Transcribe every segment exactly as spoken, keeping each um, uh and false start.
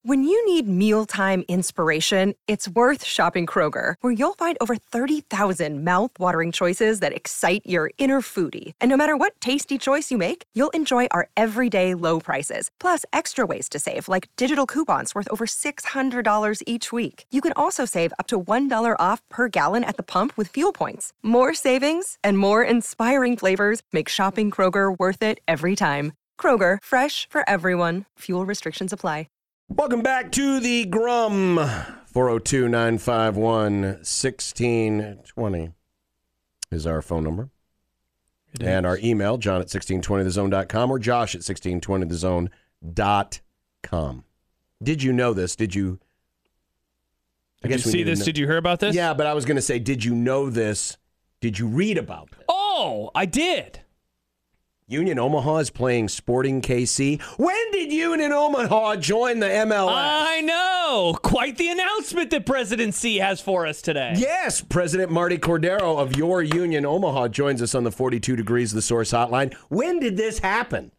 When you need mealtime inspiration, it's worth shopping Kroger, where you'll find over thirty thousand mouth-watering choices that excite your inner foodie. And no matter what tasty choice you make, you'll enjoy our everyday low prices, plus extra ways to save, like digital coupons worth over six hundred dollars each week. You can also save up to one dollar off per gallon at the pump with fuel points. More savings and more inspiring flavors make shopping Kroger worth it every time. Kroger, fresh for everyone. Fuel restrictions apply. Welcome back to the Grum. four oh two, nine five one, one six two zero is our phone number. It and is. Our email, john at sixteen twenty the zone dot com or josh at sixteen twenty the zone dot com. Did you know this? Did you? I did guess you see this? Know. Did you hear about this? Yeah, but I was going to say, did you know this? Did you read about this? Oh, I did. Union Omaha is playing Sporting K C. When did Union Omaha join the M L S? I know. Quite the announcement that President C has for us today. Yes, President Marty Cordero of your Union Omaha joins us on the forty-two Degrees The Source hotline. When did this happen?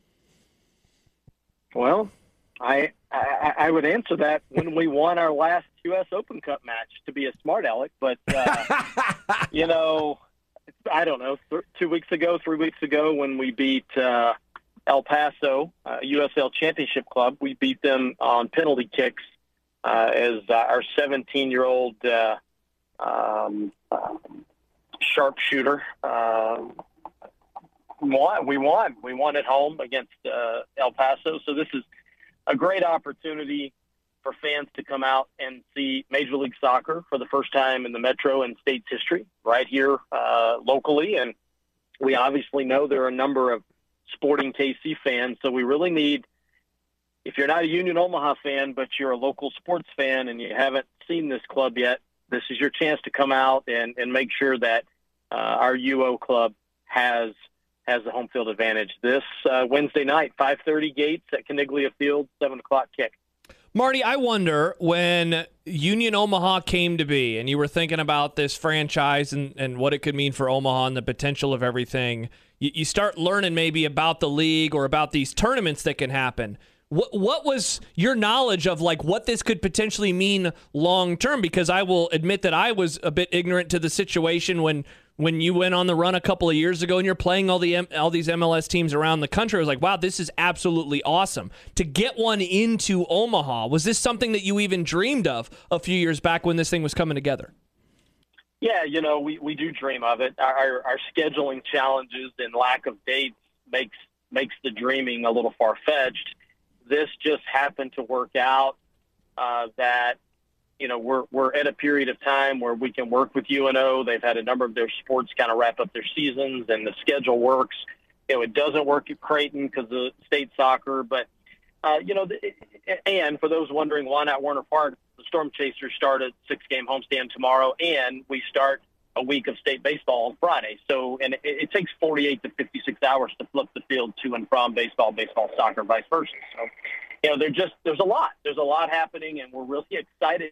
Well, I, I I would answer that when we won our last U S Open Cup match, to be a smart aleck. But, uh, you know... I don't know, th- two weeks ago, three weeks ago, when we beat uh, El Paso, uh, U S L Championship Club, we beat them on penalty kicks uh, as uh, our seventeen-year-old uh, um, uh, sharpshooter uh, won. We won. We won at home against uh, El Paso. So this is a great opportunity for fans to come out and see Major League Soccer for the first time in the Metro and state's history right here uh, locally. And we obviously know there are a number of Sporting K C fans, so we really need, if you're not a Union Omaha fan, but you're a local sports fan and you haven't seen this club yet, this is your chance to come out and, and make sure that uh, our U O club has has the home field advantage. This uh, Wednesday night, five thirty gates at Caniglia Field, seven o'clock kick. Marty, I wonder, when Union Omaha came to be and you were thinking about this franchise and, and what it could mean for Omaha and the potential of everything, you, you start learning maybe about the league or about these tournaments that can happen. What what was your knowledge of like what this could potentially mean long term? Because I will admit that I was a bit ignorant to the situation when when you went on the run a couple of years ago and you're playing all the all these M L S teams around the country. I was like, wow, this is absolutely awesome. To get one into Omaha, was this something that you even dreamed of a few years back when this thing was coming together? Yeah, you know, we, we do dream of it. Our our scheduling challenges and lack of dates makes makes the dreaming a little far-fetched. This just happened to work out uh, that, you know, we're we're at a period of time where we can work with U N O. They've had a number of their sports kind of wrap up their seasons, and the schedule works. You know, it doesn't work at Creighton because of state soccer, but, uh, you know, and for those wondering why not Werner Park, the Storm Chasers start a six-game homestand tomorrow, and we start a week of state baseball on Friday. So, and it, it takes forty-eight to fifty-six hours to flip the field to and from baseball, baseball, soccer, vice versa. So, you know, they're just, there's a lot, there's a lot happening, and we're really excited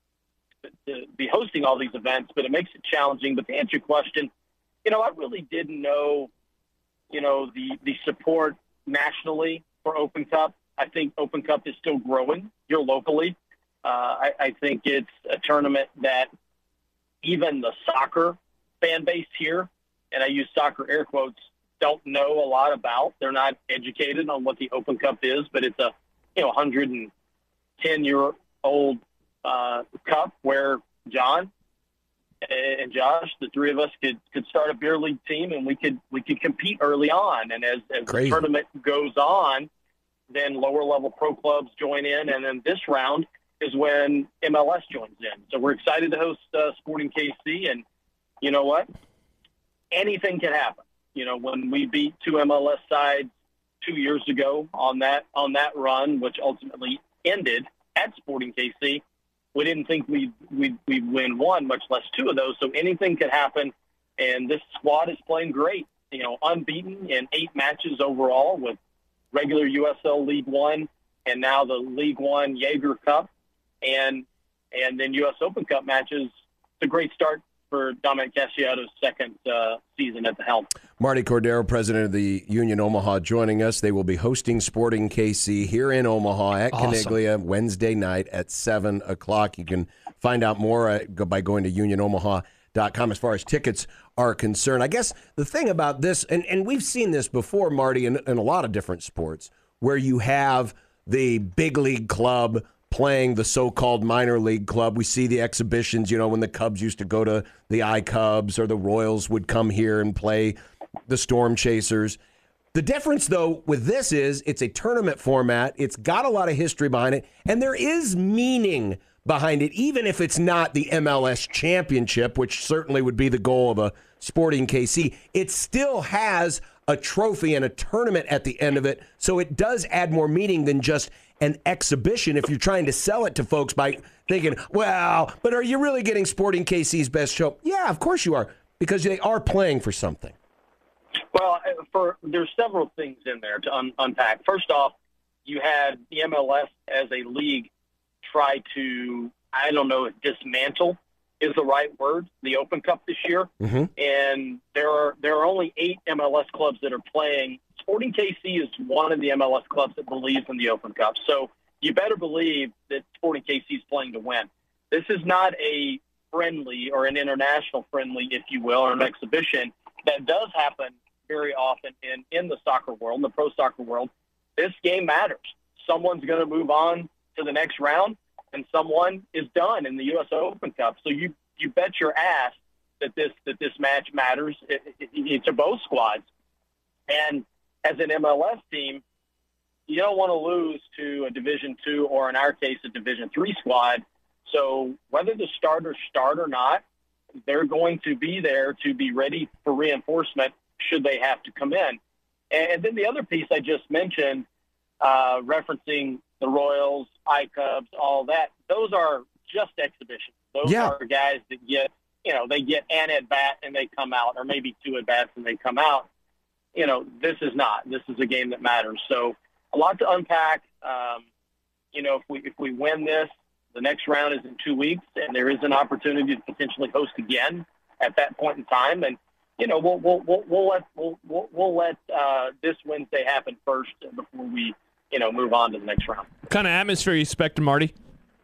to be hosting all these events, but it makes it challenging. But to answer your question, you know, I really didn't know, you know, the, the support nationally for Open Cup. I think Open Cup is still growing here locally. Uh, I, I think it's a tournament that even the soccer fan base here, and I use soccer air quotes, don't know a lot about. They're not educated on what the Open Cup is, but it's a, you know, one hundred ten year old uh, cup where John and Josh, the three of us, could, could start a beer league team, and we could we could compete early on. And as, as the tournament goes on, then lower level pro clubs join in, and then this round is when M L S joins in. So we're excited to host uh, Sporting K C, and you know what? Anything can happen. You know, when we beat two M L S sides two years ago on that on that run, which ultimately ended at Sporting K C, we didn't think we'd, we'd, we'd win one, much less two of those. So anything could happen, and this squad is playing great. You know, unbeaten in eight matches overall with regular U S L League One and now the League One Jaeger Cup. And and then U S Open Cup matches. It's a great start for Dominic Casciato's second uh, season at the helm. Marty Cordero, president of the Union Omaha, joining us. They will be hosting Sporting K C here in Omaha at Awesome. Caniglia Wednesday night at seven o'clock. You can find out more uh, by going to union omaha dot com as far as tickets are concerned. I guess the thing about this, and, and we've seen this before, Marty, in, in a lot of different sports, where you have the big league club playing the so-called minor league club. We see the exhibitions, you know, when the Cubs used to go to the I-Cubs, or the Royals would come here and play the Storm Chasers. The difference, though, with this is it's a tournament format. It's got a lot of history behind it, and there is meaning behind it, even if it's not the M L S championship, which certainly would be the goal of a Sporting K C. It still has a trophy and a tournament at the end of it, so it does add more meaning than just an exhibition if you're trying to sell it to folks by thinking, well, but are you really getting Sporting K C's best show? Yeah, of course you are, because they are playing for something. Well, for there's several things in there to un- unpack. First off, you had the M L S as a league try to, I don't know if dismantle is the right word, the Open Cup this year. Mm-hmm. And there are there are only eight M L S clubs that are playing. Sporting K C is one of the M L S clubs that believes in the Open Cup. So you better believe that Sporting K C is playing to win. This is not a friendly or an international friendly, if you will, or an exhibition that does happen very often in, in the soccer world, in the pro soccer world. This game matters. Someone's going to move on to the next round, and someone is done in the U S Open Cup. So you you bet your ass that this that this match matters it, it, it, to both squads. And as an M L S team, you don't want to lose to a Division two or, in our case, a Division three squad. So whether the starters start or not, they're going to be there to be ready for reinforcement should they have to come in. And then the other piece I just mentioned, uh, referencing the Royals, I-Cubs, all that, those are just exhibitions. Those Yeah. are guys that get, you know, they get an at-bat and they come out, or maybe two at-bats and they come out. You know, this is not. This is a game that matters. So a lot to unpack. Um, you know, if we if we win this, the next round is in two weeks, and there is an opportunity to potentially host again at that point in time. And you know, we'll we'll we'll, we'll let we'll we'll, we'll let uh, this Wednesday happen first before we you know move on to the next round. What kind of atmosphere are you expecting, Marty?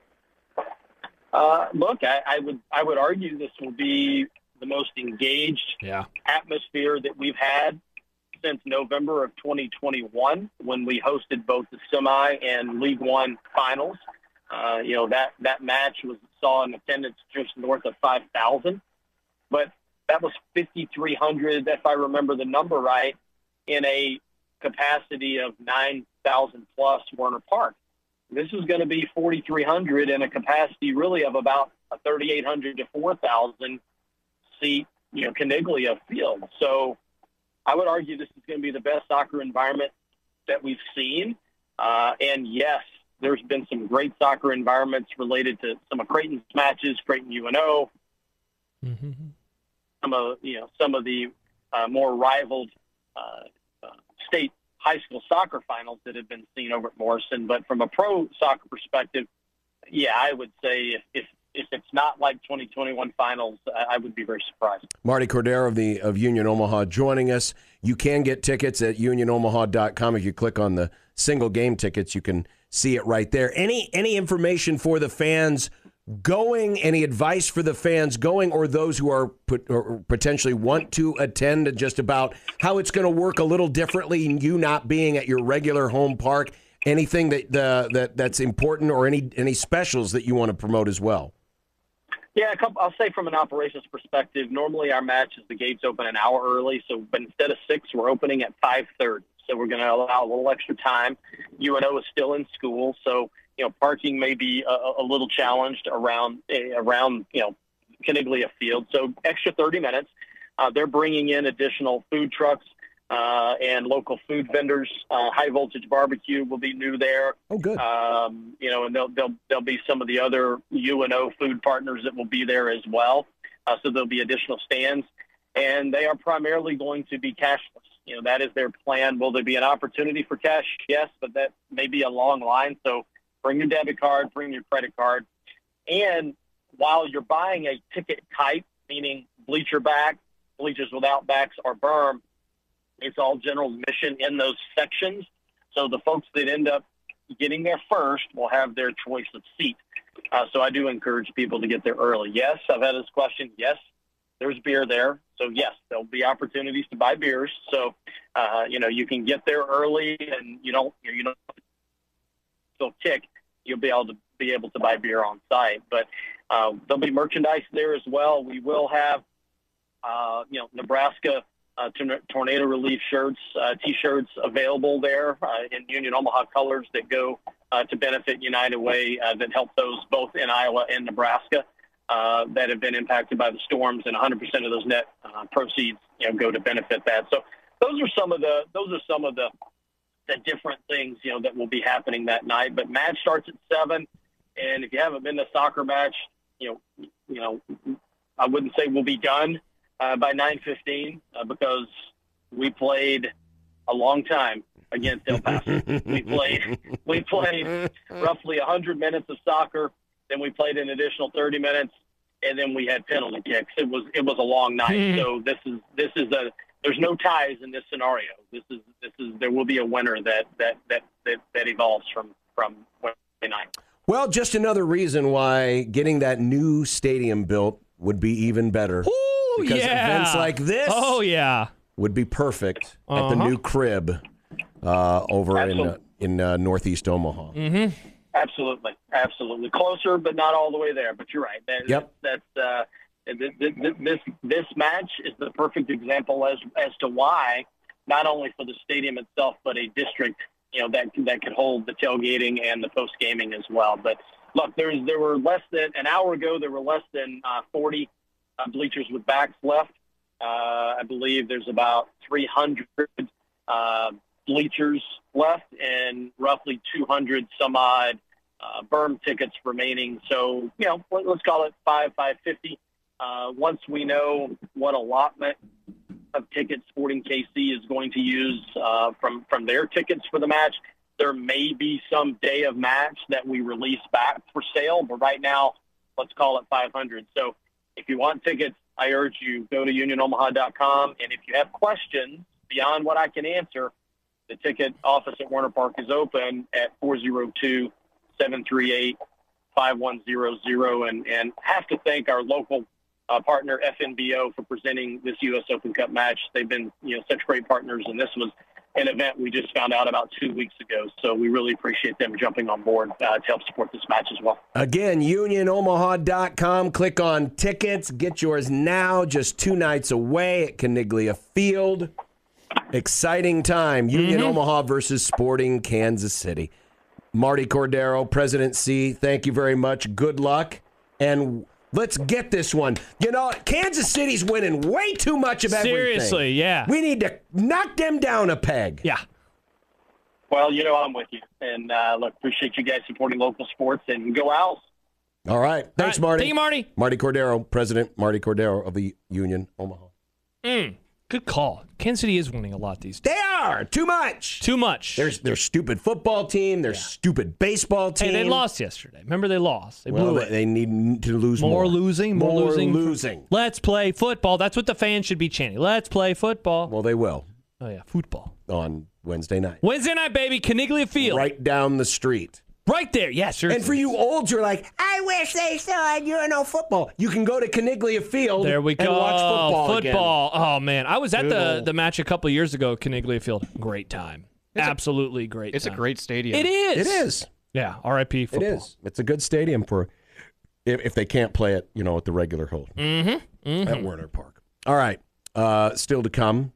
Uh, look, I, I would I would argue this will be the most engaged Yeah. atmosphere that we've had since November of twenty twenty-one, when we hosted both the semi and League One finals. Uh, you know, that, that match was saw an attendance just north of five thousand, but that was fifty-three hundred, if I remember the number right, in a capacity of nine thousand plus Werner Park. This is going to be forty-three hundred in a capacity really of about a thirty-eight hundred to four thousand seat, you know, Caniglia field. So I would argue this is going to be the best soccer environment that we've seen. Uh, and yes, there's been some great soccer environments related to some of Creighton's matches, Creighton U N O, Mm-hmm. some of you know some of the uh, more rivaled uh, uh, state high school soccer finals that have been seen over at Morrison. But from a pro soccer perspective, yeah, I would say if if, if it's not like twenty twenty-one finals, I, I would be very surprised. Marty Cordero of the of Union Omaha joining us. You can get tickets at union omaha dot com. If you click on the single game tickets, you can see it right there. Any any information for the fans going, any advice for the fans going, or those who are put, or potentially want to attend, just about how it's going to work a little differently, you not being at your regular home park? Anything that the that that's important, or any any specials that you want to promote as well? Yeah, a couple, I'll say from an operations perspective, normally our matches, the gates open an hour early. So, but instead of six, we're opening at five thirty. So we're going to allow a little extra time. U N O is still in school, so you know parking may be a, a little challenged around around you know Caniglia Field. So extra thirty minutes. Uh, they're bringing in additional food trucks uh, and local food vendors. Uh, High Voltage Barbecue will be new there. Oh, good. Um, you know, and there'll, there'll, there'll be some of the other U N O food partners that will be there as well. Uh, so there'll be additional stands. And they are primarily going to be cashless. You know, that is their plan. Will there be an opportunity for cash? Yes, but that may be a long line. So bring your debit card, bring your credit card. And while you're buying a ticket type meaning bleacher back, bleachers without backs, or berm. It's all general admission in those sections. So the folks that end up getting there first will have their choice of seat. Uh, so I do encourage people to get there early. Yes, I've had this question. Yes, there's beer there. So, yes, there'll be opportunities to buy beers. So, uh, you know, you can get there early and you don't, you don't feel kick. You'll be able to be able to buy beer on site. But uh, there'll be merchandise there as well. We will have, uh, you know, Nebraska uh, tornado relief shirts, uh, T-shirts available there uh, in Union Omaha colors that go uh, to benefit United Way uh, that help those both in Iowa and Nebraska uh, that have been impacted by the storms, and one hundred percent of those net uh, proceeds, you know, go to benefit that. So those are some of the those are some of the the different things, you know, that will be happening that night. But match starts at seven, and if you haven't been to a soccer match, you know, you know, I wouldn't say we'll be done uh, by nine fifteen uh, because we played a long time against El Paso. we played we played roughly one hundred minutes of soccer, then we played an additional thirty minutes, and then we had penalty kicks. It was it was a long night. So this is this is a there's no ties in this scenario. This is this is there will be a winner that that that that, that evolves from from Wednesday night. Well, just another reason why getting that new stadium built would be even better. Ooh, because yeah. events like this oh, yeah. would be perfect uh-huh. at the new crib uh, over Absolutely. in in uh, Northeast Omaha. Mm-hmm. Absolutely, absolutely closer, but not all the way there. But you're right. That, yep. That's uh, this this this match is the perfect example as as to why not only for the stadium itself, but a district, you know, that that could hold the tailgating and the post gaming as well. But look, there's there were less than an hour ago. There were less than uh, forty uh, bleachers with backs left. Uh, I believe there's about three hundred uh, bleachers left and roughly two hundred some odd uh, berm tickets remaining. So, you know, let's call it five, five fifty. Uh, once we know what allotment of tickets Sporting K C is going to use uh, from, from their tickets for the match, there may be some day of match that we release back for sale. But right now, let's call it five hundred. So if you want tickets, I urge you, go to union omaha dot com. And if you have questions beyond what I can answer, the ticket office at Warner Park is open at four oh two, seven three eight, five one zero zero. And, and have to thank our local uh, partner, F N B O, for presenting this U S Open Cup match. They've been, you know, such great partners, and this was an event we just found out about two weeks ago. So we really appreciate them jumping on board uh, to help support this match as well. Again, union omaha dot com. Click on tickets. Get yours now. Just two nights away at Caniglia Field. Exciting time. Union mm-hmm. Omaha versus Sporting Kansas City. Marty Cordero, President C, thank you very much. Good luck. And let's get this one. You know, Kansas City's winning way too much of everything. Seriously, yeah. We need to knock them down a peg. Yeah. Well, you know, I'm with you. And, uh, look, appreciate you guys supporting local sports, and go Owls. All right. Thanks, All right. Marty. Thank you, Marty. Marty Cordero, President Marty Cordero of the Union Omaha. Mm. Good call. Kansas City is winning a lot these days. They are. Too much. Too much. There's their stupid football team, their yeah. stupid baseball team. Hey, they lost yesterday. Remember, they lost. They well, blew they, it. They need to lose more. More losing. More, more losing. losing. Let's play football. That's what the fans should be chanting. Let's play football. Well, they will. Oh, yeah. Football. On Wednesday night. Wednesday night, baby. Caniglia Field. Right down the street. Right there. Yes, yeah, and for you olds, you're like, I wish they still had U N O football. You can go to Caniglia Field there we go. and watch football Football. Again. Oh, man. I was at the, Cool. the match a couple of years ago at Caniglia Field. Great time. It's Absolutely a, great It's time. a great stadium. It is. It is. Yeah, R I P football. It is. It's a good stadium for if, if they can't play it, you know, at the regular hold mm-hmm. Mm-hmm. at Werner Park. All right. Uh, still to come.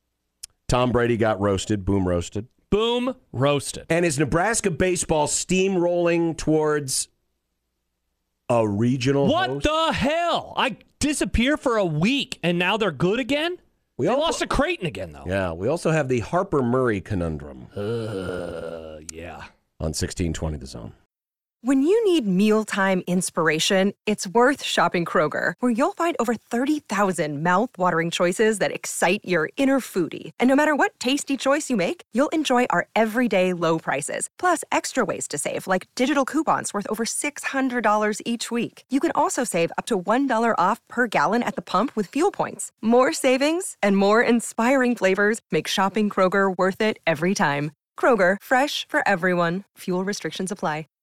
Tom Brady got roasted, boom roasted. Boom roasted. And is Nebraska baseball steamrolling towards a regional What host? the hell? I disappear for a week, and now they're good again? We they also, lost to Creighton again, though. Yeah, we also have the Harper Murray conundrum. Uh, yeah. On sixteen twenty The Zone. When you need mealtime inspiration, it's worth shopping Kroger, where you'll find over thirty thousand mouth-watering choices that excite your inner foodie. And no matter what tasty choice you make, you'll enjoy our everyday low prices, plus extra ways to save, like digital coupons worth over six hundred dollars each week. You can also save up to one dollar off per gallon at the pump with fuel points. More savings and more inspiring flavors make shopping Kroger worth it every time. Kroger, fresh for everyone. Fuel restrictions apply.